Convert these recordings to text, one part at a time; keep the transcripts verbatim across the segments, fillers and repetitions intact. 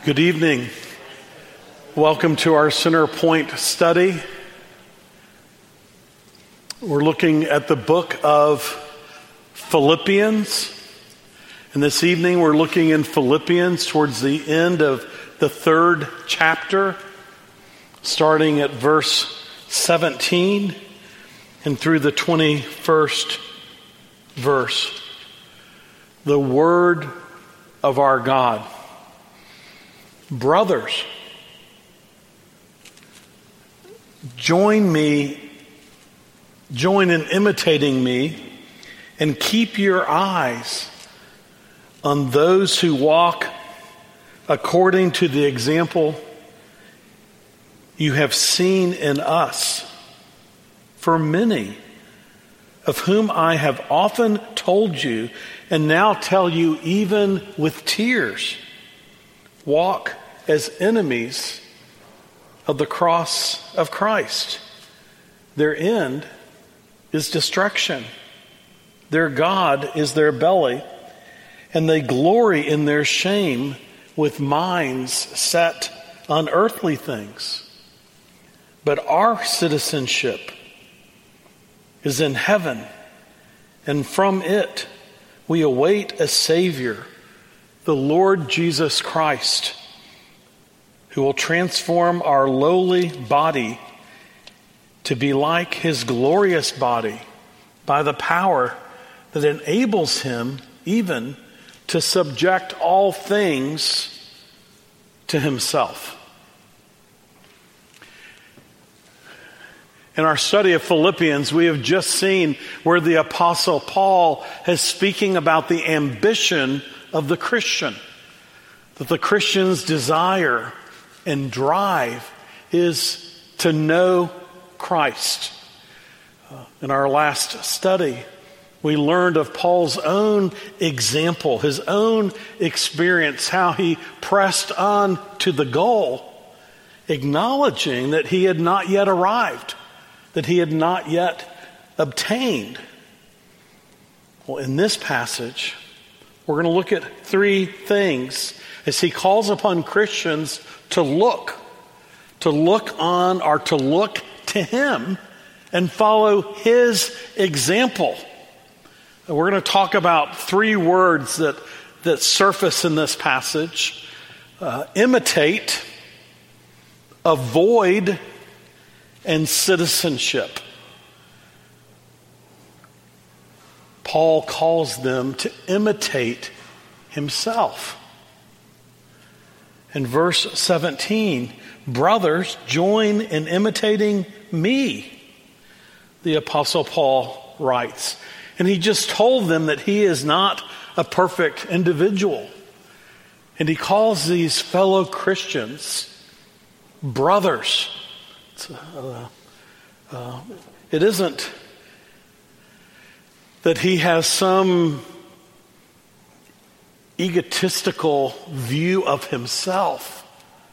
Good evening. Welcome to our Center Point study. We're looking at the book of Philippians. And this evening we're looking in Philippians towards the end of the third chapter, starting at verse seventeen and through the twenty-first verse. The word of our God. Brothers, join me, join in imitating me, and keep your eyes on those who walk according to the example you have seen in us. For many, of whom I have often told you, and now tell you even with tears, walk as enemies of the cross of Christ. Their end is destruction. Their God is their belly, and they glory in their shame with minds set on earthly things. But our citizenship is in heaven, and from it we await a Savior, the Lord Jesus Christ, who will transform our lowly body to be like his glorious body by the power that enables him even to subject all things to himself. In our study of Philippians, we have just seen where the Apostle Paul is speaking about the ambition of the Christian, that the Christian's desire and drive is to know Christ. Uh, in our last study, we learned of Paul's own example, his own experience, how he pressed on to the goal, acknowledging that he had not yet arrived, that he had not yet obtained. Well, in this passage, we're going to look at three things as he calls upon Christians to look, to look on or to look to him and follow his example. And we're going to talk about three words that, that surface in this passage. Uh, imitate, avoid, and citizenship. Paul calls them to imitate himself. In verse seventeen, brothers, join in imitating me, the Apostle Paul writes. And he just told them that he is not a perfect individual. And he calls these fellow Christians brothers. Uh, uh, it isn't that he has some egotistical view of himself.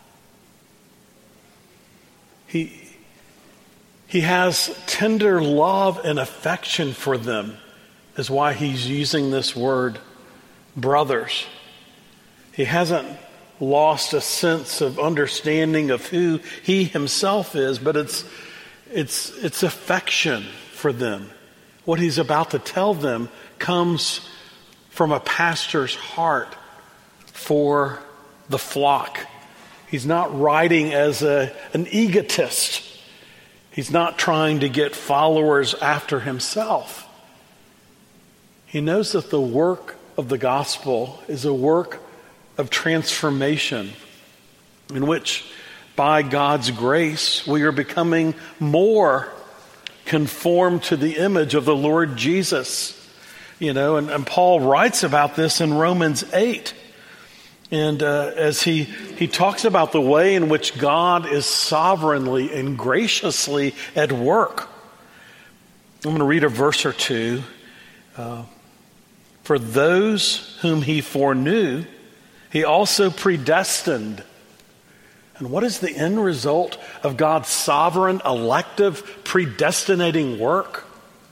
He, he has tender love and affection for them, is why he's using this word, brothers. He hasn't lost a sense of understanding of who he himself is, but it's it's it's affection for them. What he's about to tell them comes from a pastor's heart for the flock. He's not writing as a, an egotist. He's not trying to get followers after himself. He knows that the work of the gospel is a work of transformation in which, by God's grace, we are becoming more conformed to the image of the Lord Jesus. You know, and, and Paul writes about this in Romans eight. And uh, as he, he talks about the way in which God is sovereignly and graciously at work. I'm going to read a verse or two. Uh, For those whom he foreknew, he also predestined. And what is the end result of God's sovereign, elective, predestinating work?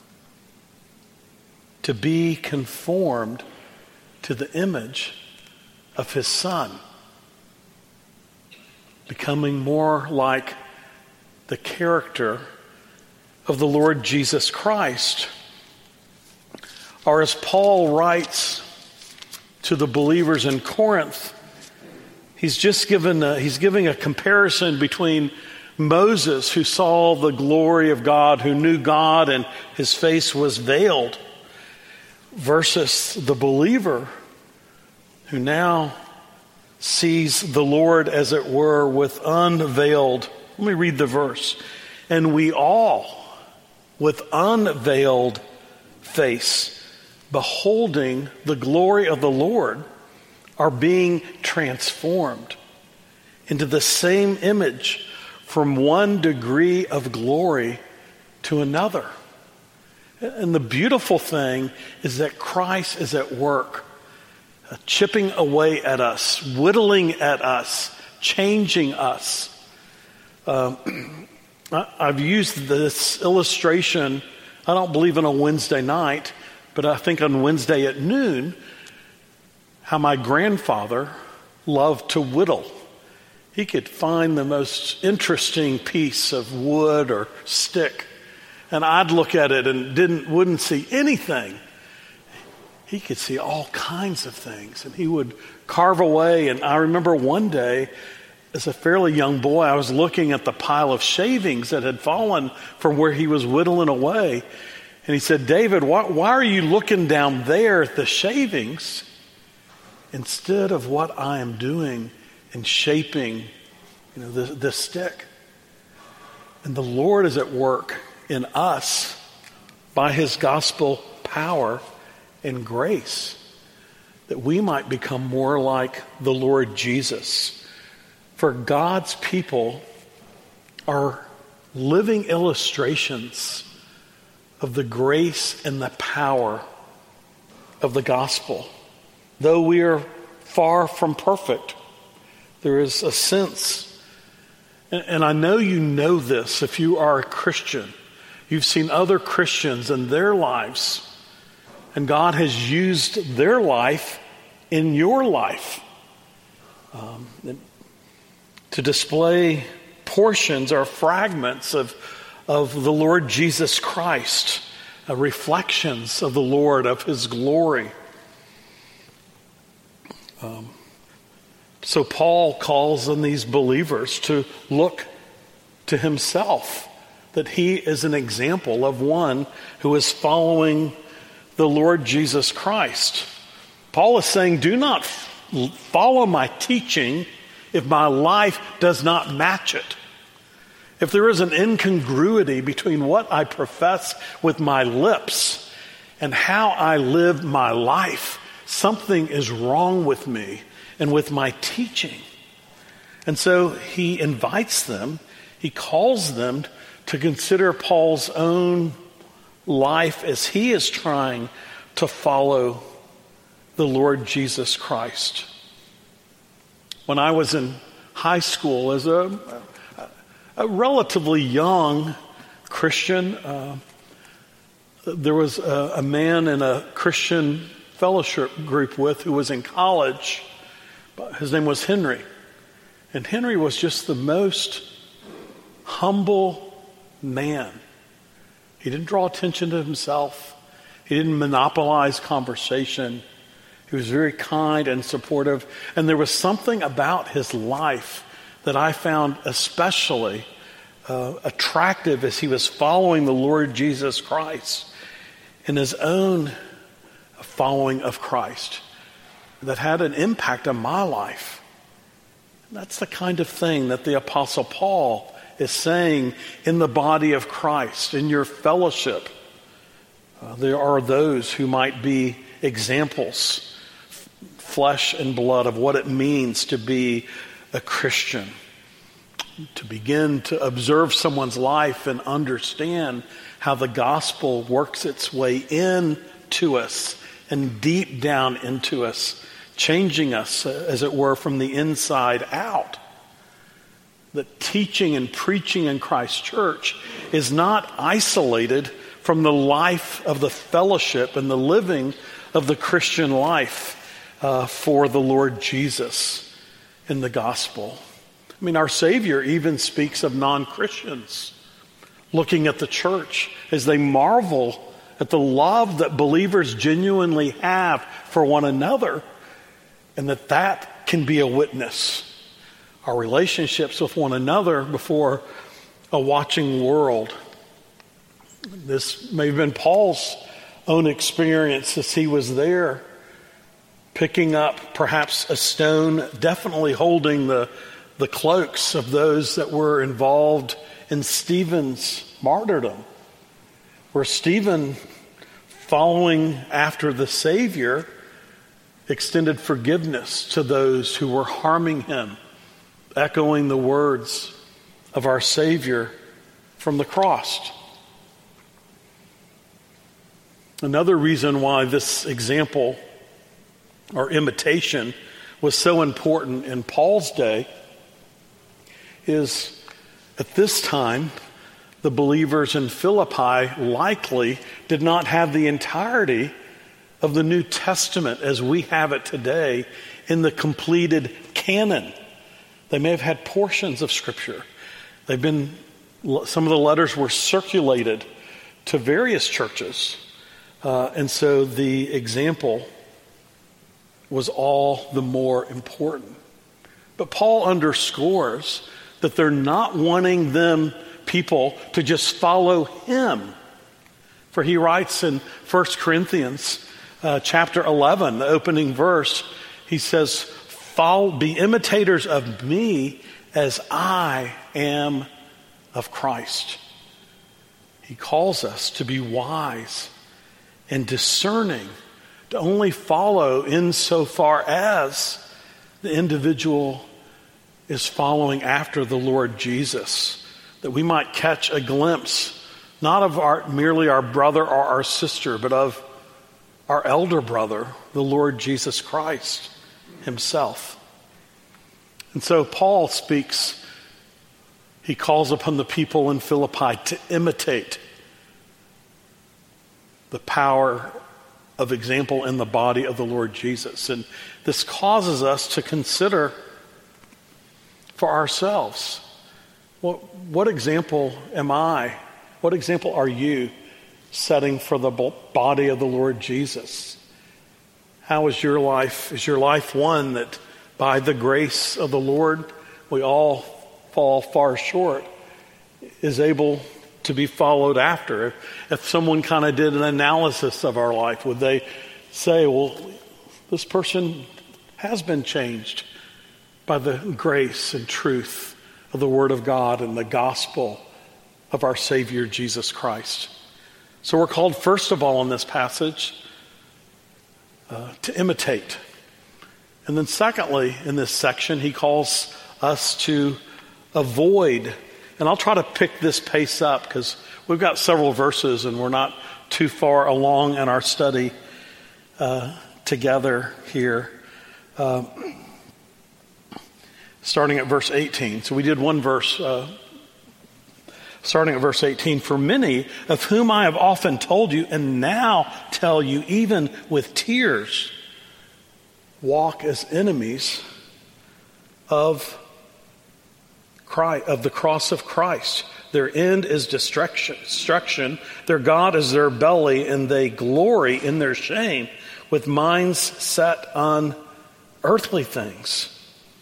To be conformed to the image of his Son. becoming more like the character of the Lord Jesus Christ. Or as Paul writes to the believers in Corinth, he's just given a, he's giving a comparison between Moses, who saw the glory of God, who knew God and his face was veiled, versus the believer who now sees the Lord, as it were, with unveiled. Let me read the verse. And we all, with unveiled face, beholding the glory of the Lord, are being transformed into the same image from one degree of glory to another. And the beautiful thing is that Christ is at work, uh, chipping away at us, whittling at us, changing us. Uh, I've used this illustration, I don't believe on a Wednesday night, but I think on Wednesday at noon, how my grandfather loved to whittle. He could find the most interesting piece of wood or stick, and I'd look at it and didn't wouldn't see anything. He could see all kinds of things, and he would carve away. And I remember one day, as a fairly young boy, I was looking at the pile of shavings that had fallen from where he was whittling away. And he said, "David, why, why are you looking down there at the shavings instead of what I am doing and shaping, you know, this, this stick?" And the Lord is at work in us by his gospel power and grace, that we might become more like the Lord Jesus. For God's people are living illustrations of the grace and the power of the gospel. Though we are far from perfect, there is a sense, and, and I know you know this if you are a Christian. You've seen other Christians and their lives, and God has used their life in your life um, to display portions or fragments of, of the Lord Jesus Christ, uh, reflections of the Lord, of his glory. Um, so Paul calls on these believers to look to himself, that he is an example of one who is following the Lord Jesus Christ. Paul is saying, do not f- follow my teaching if my life does not match it. If there is an incongruity between what I profess with my lips and how I live my life, something is wrong with me and with my teaching. And so he invites them, he calls them to consider Paul's own life as he is trying to follow the Lord Jesus Christ. When I was in high school as a, a relatively young Christian, uh, there was a, a man in a Christian fellowship group with who was in college. His name was Henry. And Henry was just the most humble man. He didn't draw attention to himself. He didn't monopolize conversation. He was very kind and supportive. And there was something about his life that I found especially uh, attractive as he was following the Lord Jesus Christ in his own following of Christ that had an impact on my life. And that's the kind of thing that the Apostle Paul is saying in the body of Christ, in your fellowship. Uh, there are those who might be examples, f- flesh and blood, of what it means to be a Christian. To begin to observe someone's life and understand how the gospel works its way into us and deep down into us, changing us, uh, as it were, from the inside out. That teaching and preaching in Christ's church is not isolated from the life of the fellowship and the living of the Christian life uh, for the Lord Jesus in the gospel. I mean, our Savior even speaks of non-Christians looking at the church as they marvel at the love that believers genuinely have for one another, and that that can be a witness. Our relationships with one another before a watching world. This may have been Paul's own experience as he was there, picking up perhaps a stone, definitely holding the, the cloaks of those that were involved in Stephen's martyrdom, where Stephen, following after the Savior, extended forgiveness to those who were harming him, echoing the words of our Savior from the cross. Another reason why this example or imitation was so important in Paul's day is at this time, the believers in Philippi likely did not have the entirety of the New Testament as we have it today in the completed canon. They may have had portions of Scripture. They've been, some of the letters were circulated to various churches. Uh, and so the example was all the more important. But Paul underscores that they're not wanting them, people, to just follow him. For he writes in First Corinthians uh, chapter eleven, the opening verse, he says, Follow, be imitators of me as I am of Christ. He calls us to be wise and discerning, to only follow insofar as the individual is following after the Lord Jesus, that we might catch a glimpse, not of our, merely our brother or our sister, but of our elder brother, the Lord Jesus Christ himself. And so Paul speaks, he calls upon the people in Philippi to imitate the power of example in the body of the Lord Jesus. And this causes us to consider for ourselves, what, what example am I? What example are you setting for the body of the Lord Jesus? How is your life? Is your life one that by the grace of the Lord, we all fall far short, is able to be followed after? If, if someone kind of did an analysis of our life, would they say, well, this person has been changed by the grace and truth of the Word of God and the gospel of our Savior Jesus Christ? So we're called, first of all, in this passage, uh, to imitate. And then secondly, in this section, he calls us to avoid. And I'll try to pick this pace up because we've got several verses and we're not too far along in our study uh, together here. Uh, starting at verse eighteen. So we did one verse, uh, starting at verse eighteen. For many of whom I have often told you and now tell you even with tears, walk as enemies of Christ, of the cross of Christ. Their end is destruction, destruction. Their God is their belly, and they glory in their shame with minds set on earthly things.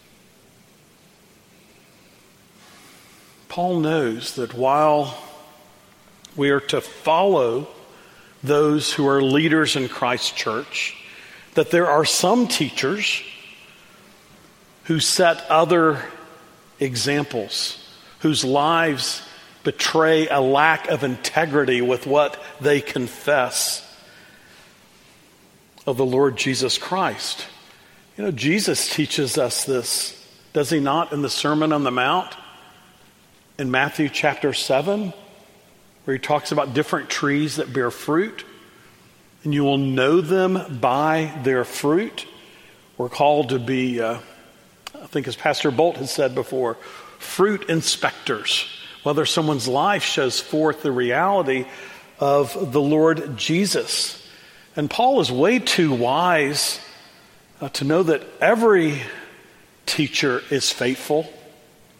Paul knows that while we are to follow those who are leaders in Christ's church, that there are some teachers who set other examples, whose lives betray a lack of integrity with what they confess of the Lord Jesus Christ. You know, Jesus teaches us this, does he not, in the Sermon on the Mount in Matthew chapter seven, where he talks about different trees that bear fruit, and you will know them by their fruit. We're called to be, uh, I think as Pastor Bolt has said before, fruit inspectors. Whether someone's life shows forth the reality of the Lord Jesus. And Paul is way too wise uh, to know that every teacher is faithful.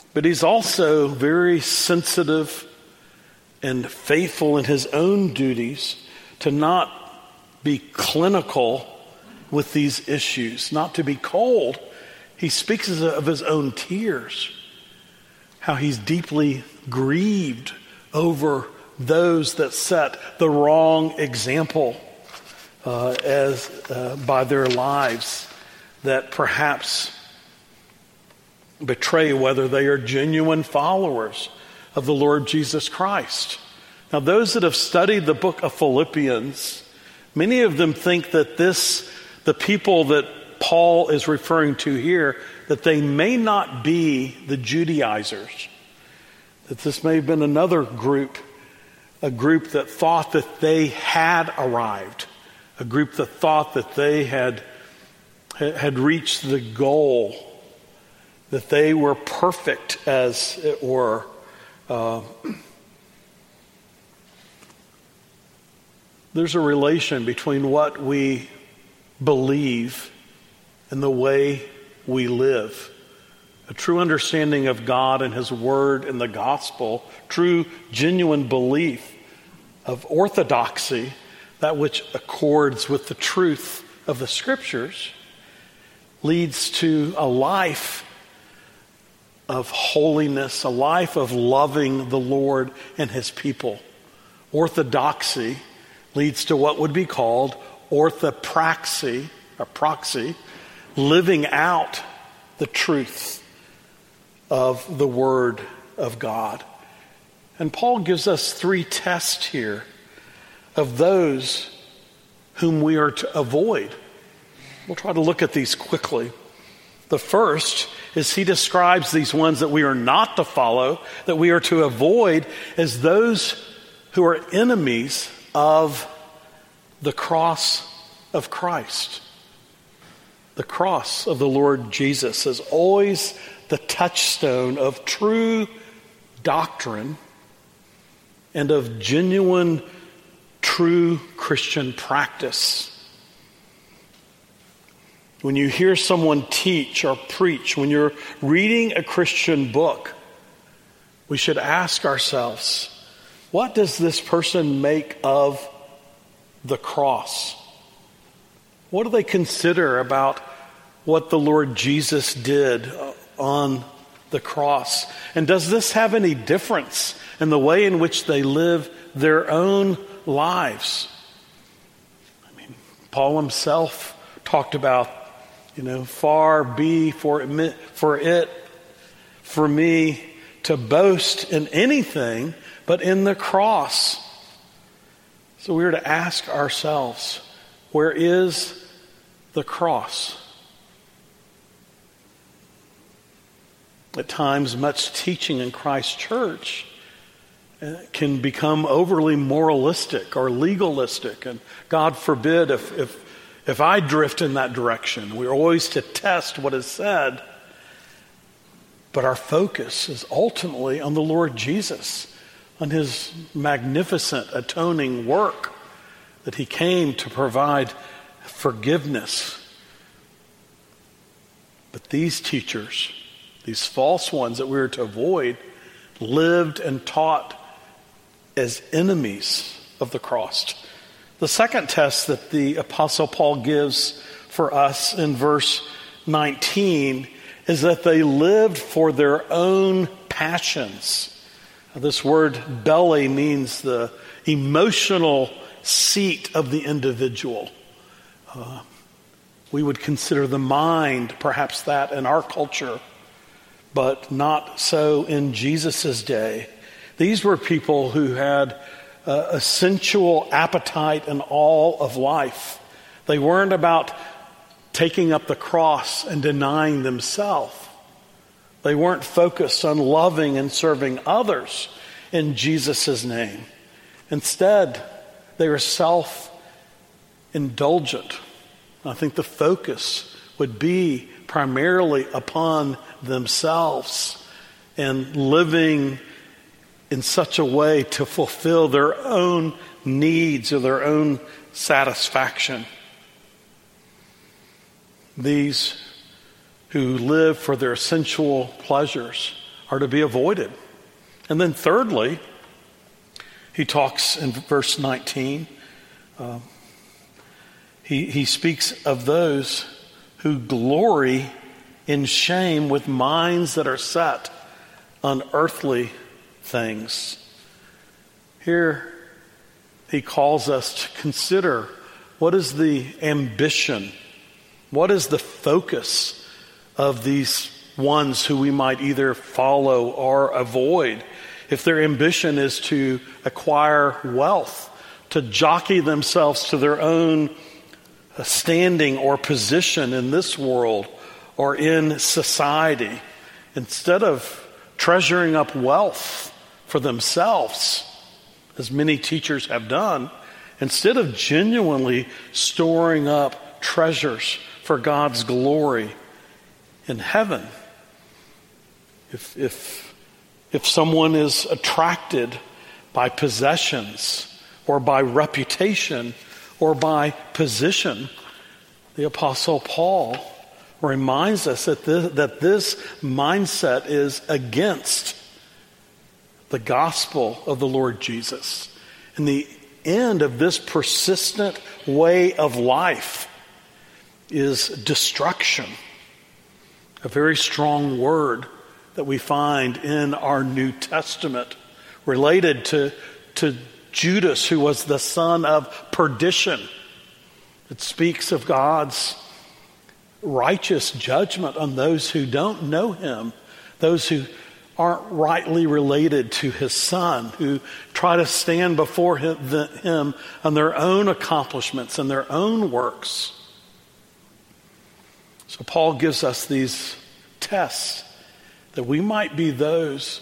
But he's also very sensitive and faithful in his own duties to not be clinical with these issues, not to be cold. He speaks of his own tears, how he's deeply grieved over those that set the wrong example uh, as uh, by their lives, that perhaps betray whether they are genuine followers of the Lord Jesus Christ. Now, those that have studied the book of Philippians, many of them think that this, the people that Paul is referring to here, that they may not be the Judaizers, that this may have been another group, a group that thought that they had arrived, a group that thought that they had, had reached the goal, that they were perfect, as it were. Uh, there's a relation between what we believe and the way we live. A true understanding of God and His Word and the gospel, true, genuine belief of orthodoxy, that which accords with the truth of the Scriptures, leads to a life of holiness, a life of loving the Lord and His people. Orthodoxy leads to what would be called orthopraxy, or proxy, living out the truth of the Word of God. And Paul gives us three tests here of those whom we are to avoid. We'll try to look at these quickly. The first is he describes these ones that we are not to follow, that we are to avoid, as those who are enemies of the cross of Christ. The cross of the Lord Jesus is always the touchstone of true doctrine and of genuine, true Christian practice. When you hear someone teach or preach, when you're reading a Christian book, we should ask ourselves, what does this person make of the cross? What do they consider about what the Lord Jesus did on the cross? And does this have any difference in the way in which they live their own lives? I mean, Paul himself talked about, you know, far be for it, for it, for me to boast in anything but in the cross. So we are to ask ourselves, where is the cross? At times, much teaching in Christ's church can become overly moralistic or legalistic, and God forbid if, if If I drift in that direction. We're always to test what is said, but our focus is ultimately on the Lord Jesus, on His magnificent atoning work, that He came to provide forgiveness. But these teachers, these false ones that we are to avoid, lived and taught as enemies of the cross. The second test that the Apostle Paul gives for us in verse nineteen is that they lived for their own passions. Now, this word belly means the emotional seat of the individual. Uh, we would consider the mind perhaps that in our culture, but not so in Jesus' day. These were people who had Uh, a sensual appetite in all of life. They weren't about taking up the cross and denying themselves. They weren't focused on loving and serving others in Jesus' name. Instead, they were self-indulgent. I think the focus would be primarily upon themselves and living in such a way to fulfill their own needs or their own satisfaction. These who live for their sensual pleasures are to be avoided. And then thirdly, he talks in verse nineteen, uh, he, he speaks of those who glory in shame with minds that are set on earthly things. Here he calls us to consider what is the ambition, what is the focus of these ones who we might either follow or avoid. If their ambition is to acquire wealth, to jockey themselves to their own standing or position in this world or in society, instead of treasuring up wealth for themselves, as many teachers have done, instead of genuinely storing up treasures for God's glory in heaven, if if if someone is attracted by possessions or by reputation or by position, the Apostle Paul reminds us that this, that this mindset is against the gospel of the Lord Jesus. And the end of this persistent way of life is destruction. A very strong word that we find in our New Testament related to, to Judas, who was the son of perdition. It speaks of God's righteous judgment on those who don't know him, those who aren't rightly related to his son, who try to stand before him, the, him on their own accomplishments and their own works. So Paul gives us these tests that we might be those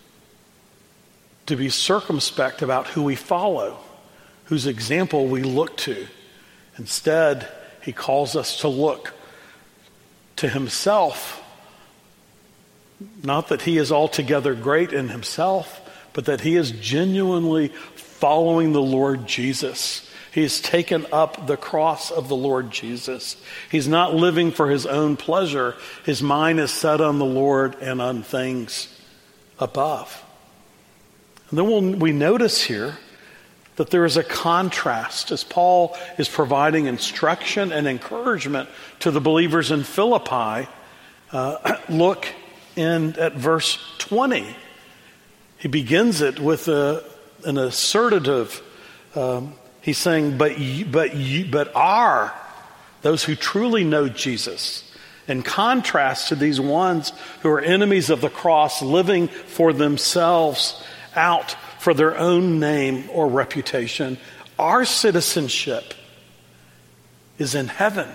to be circumspect about who we follow, whose example we look to. Instead, he calls us to look to himself. Not that he is altogether great in himself, but that he is genuinely following the Lord Jesus. He has taken up the cross of the Lord Jesus. He's not living for his own pleasure. His mind is set on the Lord and on things above. And then we'll, we notice here that there is a contrast as Paul is providing instruction and encouragement to the believers in Philippi. Uh, look in at verse twenty. He begins it with a, an assertive. Um, he's saying, "But you, but you, but are those who truly know Jesus." In contrast to these ones who are enemies of the cross, living for themselves, out for their own name or reputation, our citizenship is in heaven.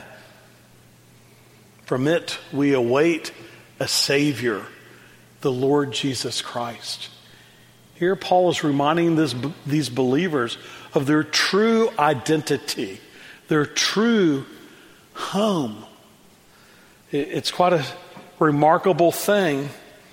From it we await a Savior, the Lord Jesus Christ. Here Paul is reminding this, these believers of their true identity, their true home. It's quite a remarkable thing.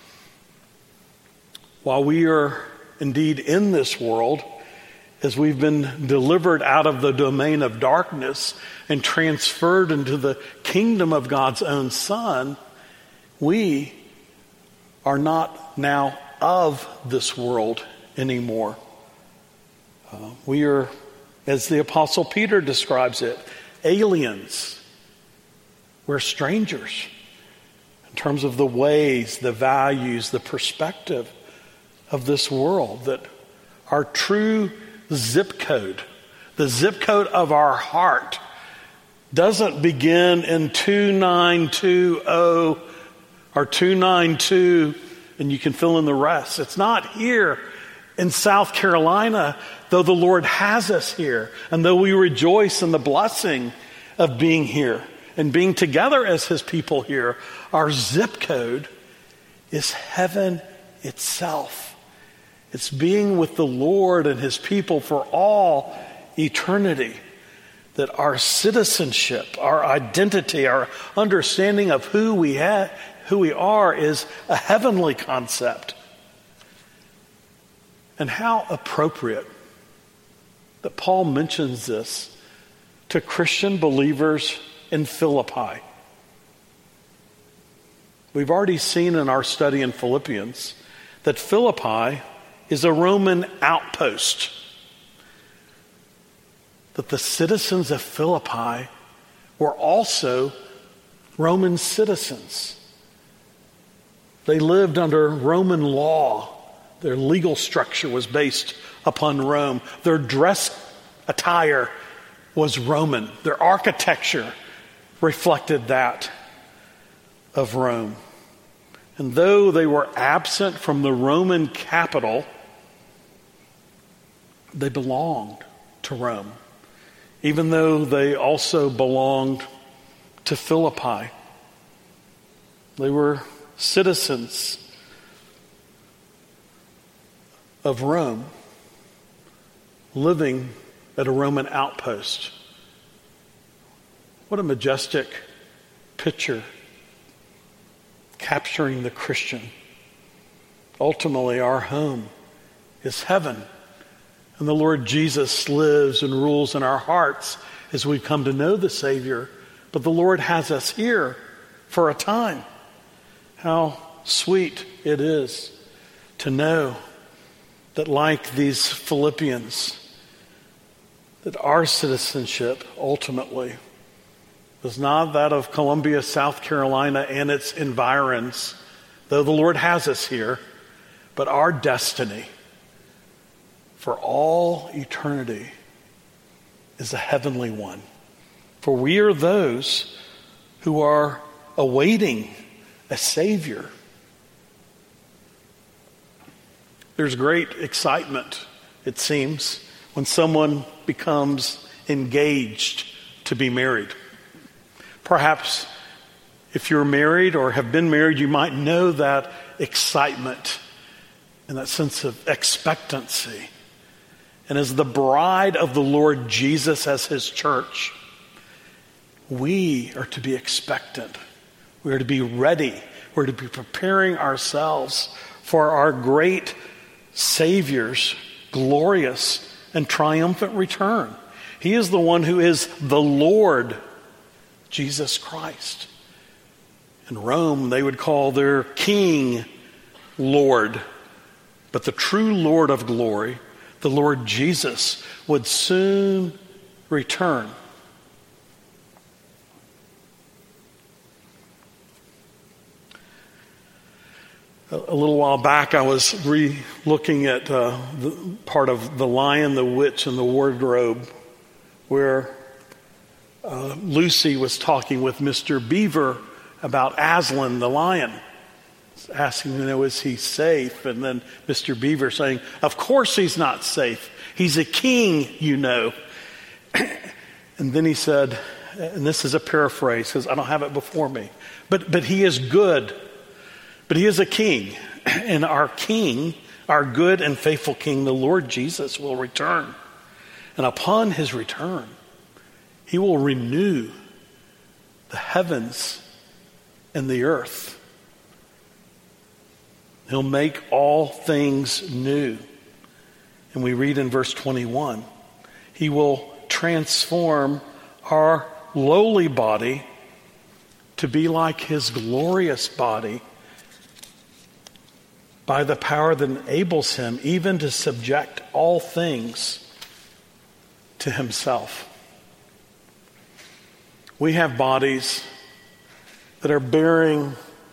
While we are indeed in this world, as we've been delivered out of the domain of darkness and transferred into the kingdom of God's own Son, we are not now of this world anymore. Uh, we are, as the Apostle Peter describes it, aliens. We're strangers in terms of the ways, the values, the perspective of this world. That our true zip code, the zip code of our heart, doesn't begin in two nine two zero or two nine two, and you can fill in the rest. It's not here in South Carolina, though the Lord has us here, and though we rejoice in the blessing of being here and being together as his people here. Our zip code is heaven itself. It's being with the Lord and his people for all eternity. That our citizenship, our identity, our understanding of who we have, who we are, is a heavenly concept. And how appropriate that Paul mentions this to Christian believers in Philippi. We've already seen in our study in Philippians that Philippi is a Roman outpost. That the citizens of Philippi were also Roman citizens. They lived under Roman law. Their legal structure was based upon Rome. Their dress attire was Roman. Their architecture reflected that of Rome. And though they were absent from the Roman capital, they belonged to Rome, even though they also belonged to Philippi. They were citizens of Rome, living at a Roman outpost. What a majestic picture capturing the Christian. Ultimately, our home is heaven, and the Lord Jesus lives and rules in our hearts as we come to know the Savior. But the Lord has us here for a time. How sweet it is to know that, like these Philippians, that our citizenship ultimately was not that of Columbia, South Carolina and its environs, though the Lord has us here, but our destiny for all eternity is a heavenly one. For we are those who are awaiting a Savior. There's great excitement, it seems, when someone becomes engaged to be married. Perhaps if you're married or have been married, you might know that excitement and that sense of expectancy. And as the bride of the Lord Jesus as his church, we are to be expectant. We are to be ready. We're to be preparing ourselves for our great Savior's glorious and triumphant return. He is the one who is the Lord Jesus Christ. In Rome, they would call their king Lord. But the true Lord of glory, the Lord Jesus, would soon return. A little while back, I was re-looking at uh, the part of The Lion, the Witch, and the Wardrobe, where uh, Lucy was talking with Mister Beaver about Aslan, the lion, asking, you know, is he safe? And then Mister Beaver saying, of course he's not safe. He's a king, you know. And then he said, and this is a paraphrase because I don't have it before me, but but he is good. But he is a king, and our king, our good and faithful king, the Lord Jesus, will return. And upon his return, he will renew the heavens and the earth. He'll make all things new. And we read in verse twenty-one, he will transform our lowly body to be like his glorious body, by the power that enables him even to subject all things to himself. We have bodies that are bearing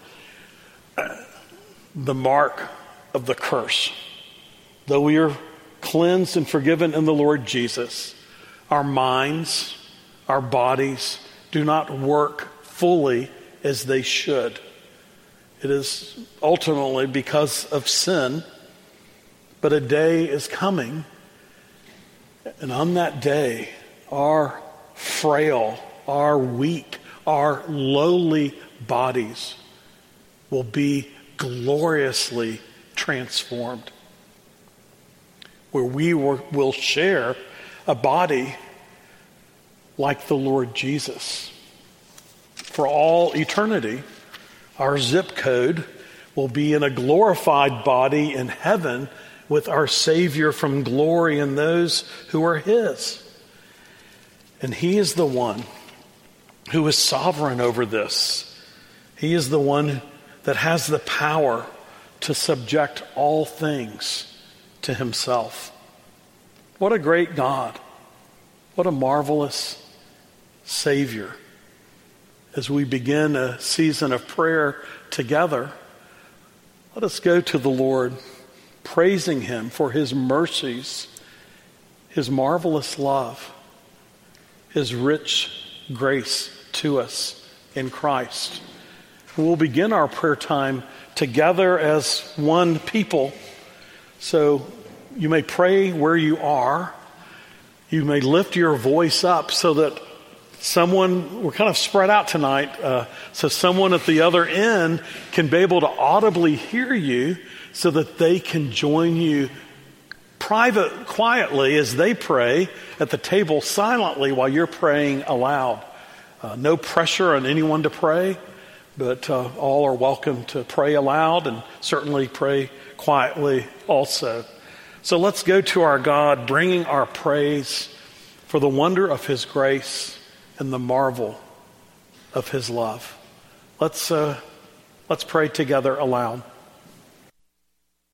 the mark of the curse. Though we are cleansed and forgiven in the Lord Jesus, our minds, our bodies do not work fully as they should. It is ultimately because of sin, but a day is coming, and on that day, our frail, our weak, our lowly bodies will be gloriously transformed, where we will share a body like the Lord Jesus. For all eternity, our zip code will be in a glorified body in heaven with our Savior from glory and those who are his. And he is the one who is sovereign over this. He is the one that has the power to subject all things to himself. What a great God. What a marvelous Savior. As we begin a season of prayer together, let us go to the Lord, praising him for his mercies, his marvelous love, his rich grace to us in Christ. We'll begin our prayer time together as one people. So you may pray where you are. You may lift your voice up so that someone, we're kind of spread out tonight, uh, so someone at the other end can be able to audibly hear you so that they can join you private, quietly as they pray at the table silently while you're praying aloud. Uh, no pressure on anyone to pray, but uh, all are welcome to pray aloud and certainly pray quietly also. So let's go to our God, bringing our praise for the wonder of his grace and the marvel of his love. Let's uh, let's pray together aloud.